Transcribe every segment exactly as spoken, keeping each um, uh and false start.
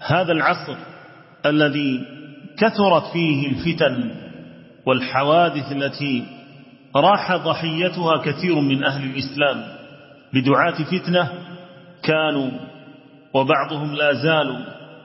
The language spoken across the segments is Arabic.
هذا العصر الذي كثرت فيه الفتن والحوادث التي راح ضحيتها كثير من أهل الإسلام بدعاة فتنة كانوا وبعضهم لا زالوا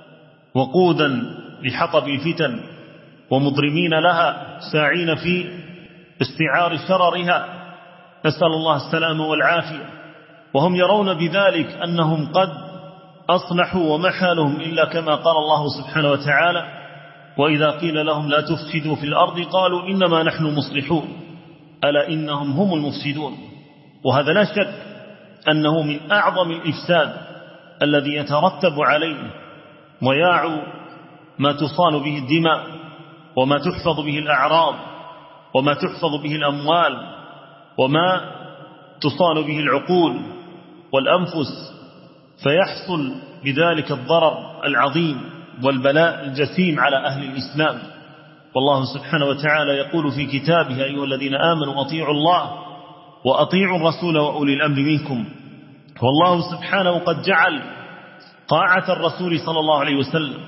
وقودا لحطب الفتن ومضرمين لها ساعين في استعار شررها، نسأل الله السلامة والعافية، وهم يرون بذلك أنهم قد أصلحوا وما حالهم إلا كما قال الله سبحانه وتعالى: وإذا قيل لهم لا تفسدوا في الأرض قالوا إنما نحن مصلحون ألا إنهم هم المفسدون. وهذا لا شك أنه من أعظم الإفساد الذي يترتب عليه ضياع ما تصان به الدماء وما تحفظ به الأعراض وما تحفظ به الأموال وما تصان به العقول والأنفس، فيحصل بذلك الضرر العظيم والبلاء الجسيم على أهل الإسلام. والله سبحانه وتعالى يقول في كتابه: أيها الذين آمنوا أطيعوا الله وأطيعوا الرسول وأولي الأمر منكم. والله سبحانه قد جعل طاعة الرسول صلى الله عليه وسلم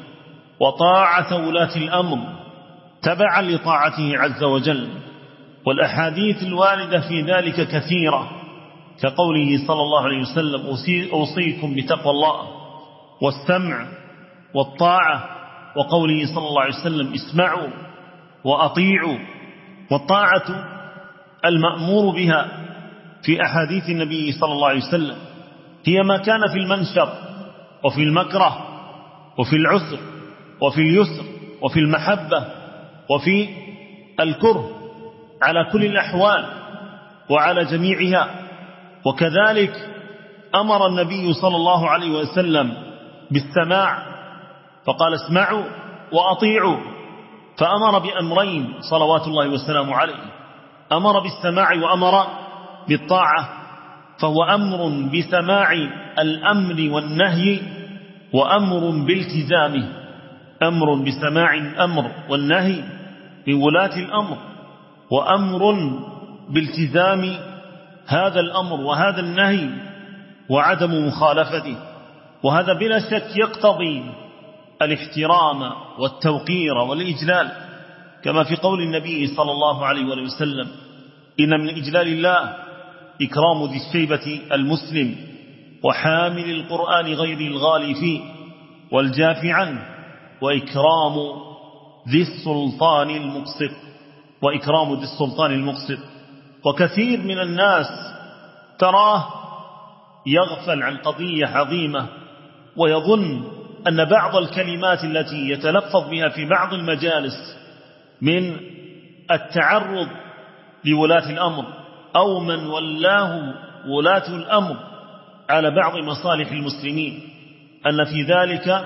وطاعة ولاة الأمر تبعا لطاعته عز وجل، والأحاديث الواردة في ذلك كثيرة، كقوله صلى الله عليه وسلم: أوصيكم بتقوى الله والسمع والطاعة، وقوله صلى الله عليه وسلم: اسمعوا وأطيعوا. والطاعة المأمور بها في أحاديث النبي صلى الله عليه وسلم هي ما كان في المنشر وفي المكره وفي العسر وفي اليسر وفي المحبة وفي الكره على كل الأحوال وعلى جميعها. وكذلك أمر النبي صلى الله عليه وسلم بالسماع فقال: اسمعوا وأطيعوا، فأمر بأمرين صلوات الله وسلامه عليه: أمر بالسماع وأمر بالطاعة، فهو أمر بسماع الأمر والنهي وأمر بالتزامه، أمر بسماع الأمر والنهي من ولاة الأمر، وأمر بالتزام هذا الأمر وهذا النهي وعدم مخالفته. وهذا بلا شك يقتضي الاحترام والتوقير والإجلال، كما في قول النبي صلى الله عليه وسلم: إن من إجلال الله إكرام ذي الشيبة المسلم وحامل القرآن غير الغالي فيه والجاف عنه، وإكرام ذي السلطان المقسط وإكرام ذي السلطان المقسط. وكثير من الناس تراه يغفل عن قضية عظيمة ويظن أن بعض الكلمات التي يتلفظ بها في بعض المجالس من التعرض لولاة الأمر أو من ولاه ولاة الأمر على بعض مصالح المسلمين، أن في ذلك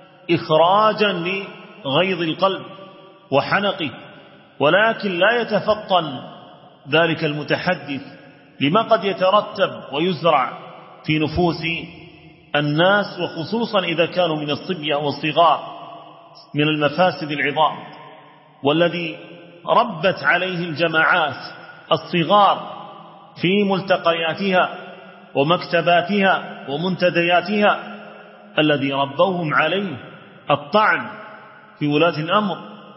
إخراجا لغيظ القلب وحنقه، ولكن لا يتفطن ذلك المتحدث لما قد يترتب ويزرع في نفوس الناس، وخصوصا إذا كانوا من الصبية والصغار، من المفاسد العظام، والذي ربت عليه الجماعات الصغار في ملتقياتها ومكتباتها ومنتدياتها، الذي ربوهم عليه الطعن في ولاة الأمر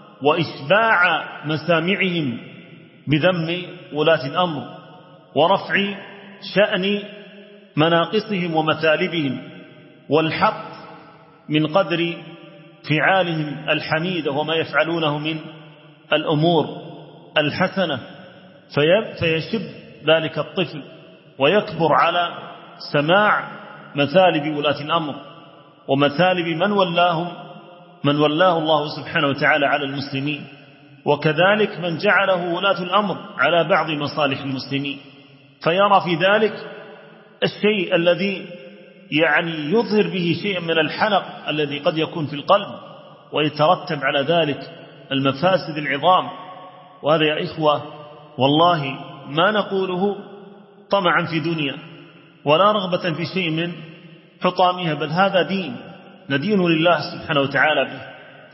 وإشباع مسامعهم بذم ولاة الأمر ورفع شأن مناقصهم ومثالبهم والحط من قدر فعالهم الحميدة وما يفعلونه من الأمور الحسنة، فيشب ذلك الطفل ويكبر على سماع مثالب ولاة الأمر ومثالب من ولاهم من ولاه الله سبحانه وتعالى على المسلمين، وكذلك من جعله ولاة الأمر على بعض مصالح المسلمين، فيرى في ذلك الشيء الذي يعني يظهر به شيء من الحنق الذي قد يكون في القلب، ويترتب على ذلك المفاسد العظام. وهذا يا إخوة والله ما نقوله طمعا في دنيا ولا رغبة في شيء من حطامها، بل هذا دين ندين لله سبحانه وتعالى به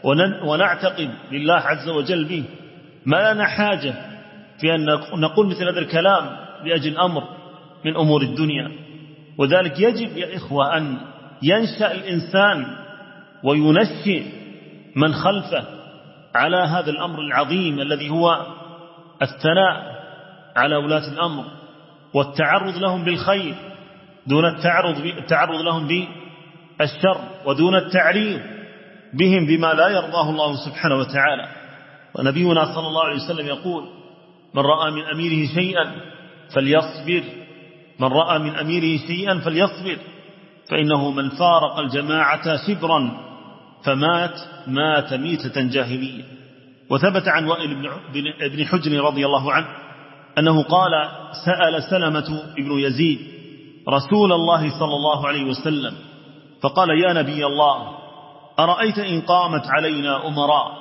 ونعتقد لله عز وجل به، ما لنا حاجة في أن نقول مثل هذا الكلام لأجل أمر من أمور الدنيا. وذلك يجب يا إخوة أن ينشأ الإنسان وينشئ من خلفه على هذا الأمر العظيم الذي هو الثناء على ولاة الأمر والتعرض لهم بالخير دون التعرض, التعرض لهم بالشر ودون التعريض بهم بما لا يرضاه الله سبحانه وتعالى. ونبينا صلى الله عليه وسلم يقول: من رأى من أميره شيئا فليصبر من رأى من أميره شيئا فليصبر فإنه من فارق الجماعة شبرا فمات مات ميتة جاهلية. وثبت عن وائل بن حجر رضي الله عنه أنه قال: سأل سلمة بن يزيد رسول الله صلى الله عليه وسلم فقال: يا نبي الله، أرأيت إن قامت علينا أمراء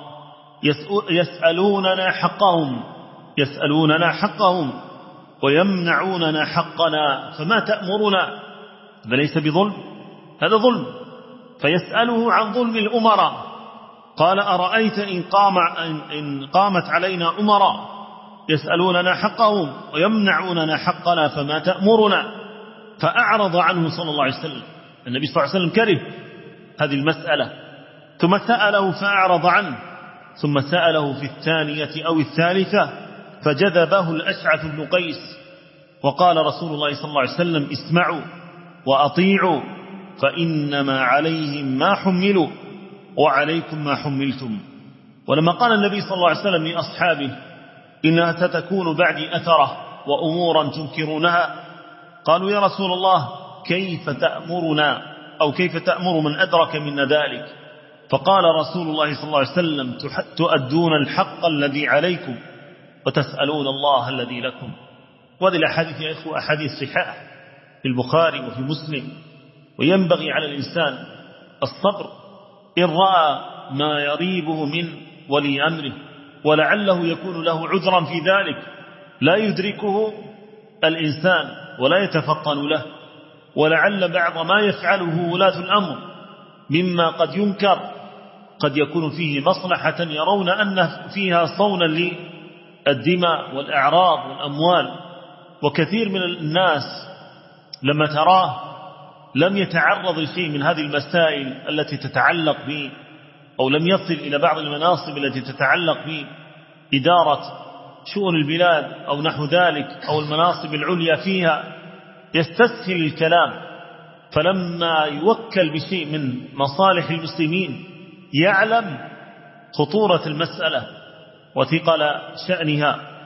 يسألوننا حقهم يسألوننا حقهم ويمنعوننا حقنا فما تأمرنا؟ هذا ليس بظلم، هذا ظلم. فيسأله عن ظلم الأمراء. قال: أرأيت إن, قام إن قامت علينا أمراء يسألوننا حقهم ويمنعوننا حقنا فما تأمرنا؟ فأعرض عنه صلى الله عليه وسلم. النبي صلى الله عليه وسلم كره هذه المسألة، ثم سأله فأعرض عنه، ثم سأله في الثانية أو الثالثة فجذبه الأشعث بن قيس وقال رسول الله صلى الله عليه وسلم: اسمعوا وأطيعوا فإنما عليهم ما حملوا وعليكم ما حملتم. ولما قال النبي صلى الله عليه وسلم لأصحابه: إنها ستكون بعدي أثرة وأمورا تنكرونها، قالوا: يا رسول الله، كيف تأمرنا أو كيف تأمر من أدرك منا ذلك؟ فقال رسول الله صلى الله عليه وسلم: تؤدون الحق الذي عليكم وتسألون الله الذي لكم. وهذه الأحاديث يا إخوة أحاديث صحاح في البخاري وفي مسلم. وينبغي على الإنسان الصبر إن رأى ما يريبه من ولي أمره، ولعله يكون له عذرا في ذلك لا يدركه الإنسان ولا يتفطن له، ولعل بعض ما يفعله ولاة الأمر مما قد ينكر قد يكون فيه مصلحة يرون أن فيها صونا للدماء والأعراض والأموال. وكثير من الناس لما تراه لم يتعرض لشيء من هذه المسائل التي تتعلق به، أو لم يصل إلى بعض المناصب التي تتعلق بإدارة شؤون البلاد أو نحو ذلك أو المناصب العليا فيها، يستسهل الكلام. فلما يوكل بشيء من مصالح المسلمين يعلم خطورة المسألة وثقل شأنها